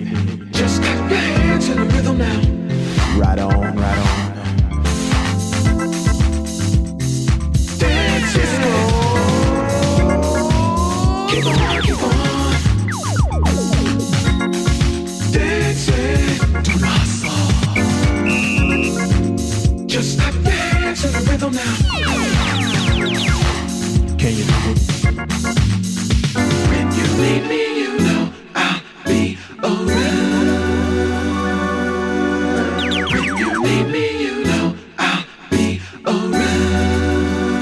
Just clap your hands in the rhythm now. Right on, right on. Dance it. Keep on, keep on. Dance it. Do the hustle. Just clap your hands in the rhythm now. Can you do it? When you need me, you know I'll be around. When you need me, you know I'll be around.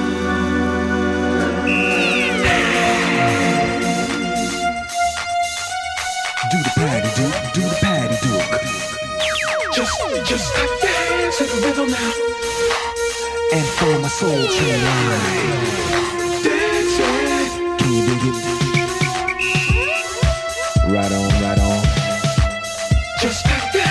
Do the patty do, do the patty do. Just clap your hands in the rhythm now. And for my soul train line. Dance it. Can you dig it? Right on, right on. Just clap your